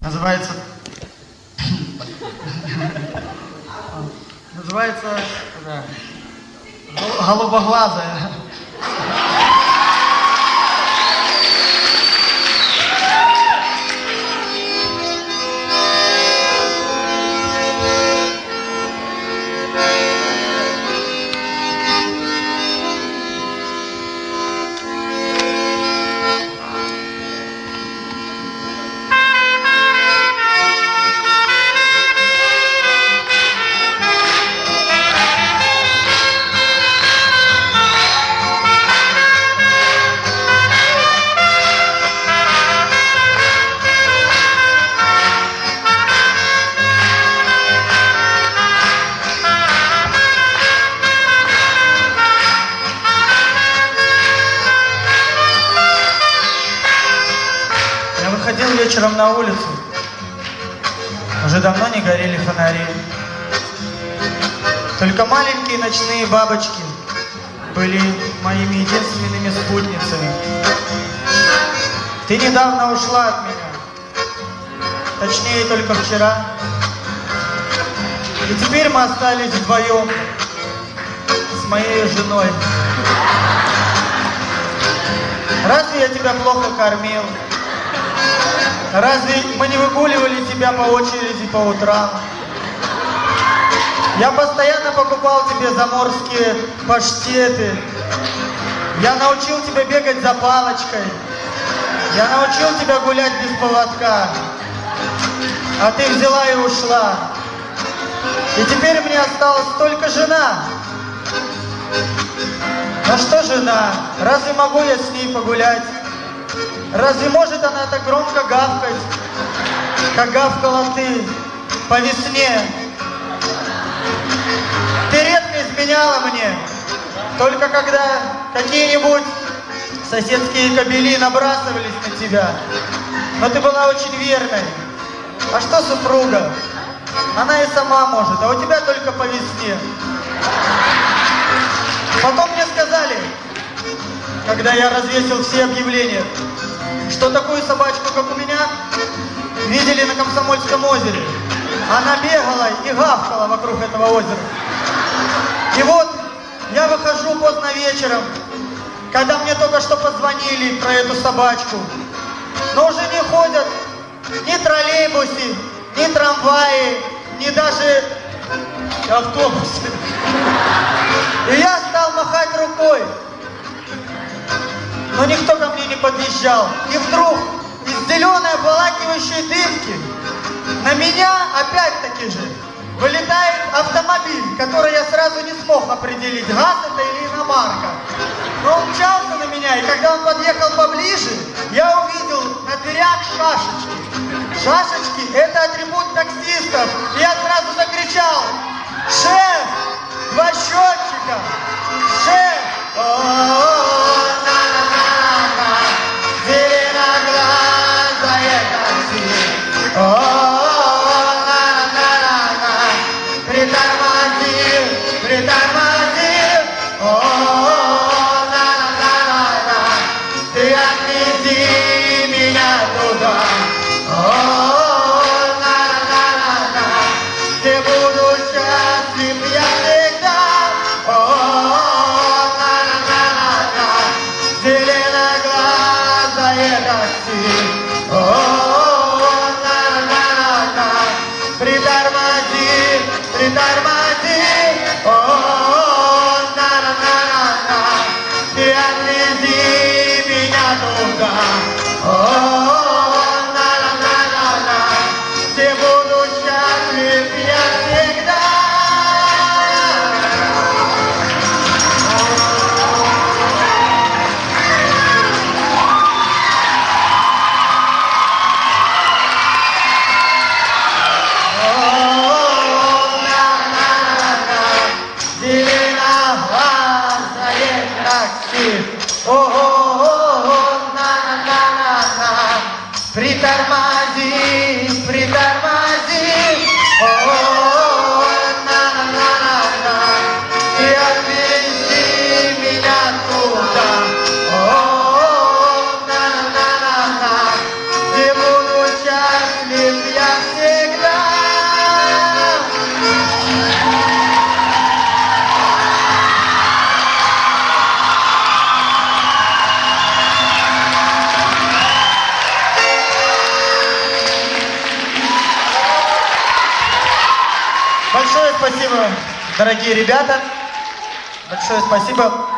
Называется... Называется... Голубоглазая. Ходил вечером на улицу, уже давно не горели фонари. Только маленькие ночные бабочки были моими единственными спутницами. Ты недавно ушла от меня, точнее только вчера. И теперь мы остались вдвоем с моей женой. Разве я тебя плохо кормил? Разве мы не выгуливали тебя по очереди по утрам? Я постоянно покупал тебе заморские паштеты. Я научил тебя бегать за палочкой. Я научил тебя гулять без поводка. А ты взяла и ушла. И теперь мне осталась только жена. Ну что жена? Разве могу я с ней погулять? Разве может она так громко гавкать, как гавкала ты по весне? Ты редко изменяла мне, только когда какие-нибудь соседские кобели набрасывались на тебя. Но ты была очень верной. А что супруга? Она и сама может, а у тебя только по весне. Потом мне сказали, когда я развесил все объявления, что такую собачку, как у меня, видели на Комсомольском озере. Она бегала и гавкала вокруг этого озера. И вот я выхожу поздно вечером, когда мне только что позвонили про эту собачку. Но уже не ходят ни троллейбусы, ни трамваи, ни даже автобусы. И я стал махать рукой. Но никто ко мне не подъезжал. И вдруг из зеленой обволакивающей дымки на меня опять-таки же вылетает автомобиль, который я сразу не смог определить, ГАЗ это или иномарка. Но он мчался на меня, и когда он подъехал поближе, я увидел на дверях шашечки. Шашечки – это атрибут таксистов. И я сразу закричал: «Шеф! 2 счетчика! Шеф!» О, на на на на на. Большое спасибо, дорогие ребята. Большое спасибо.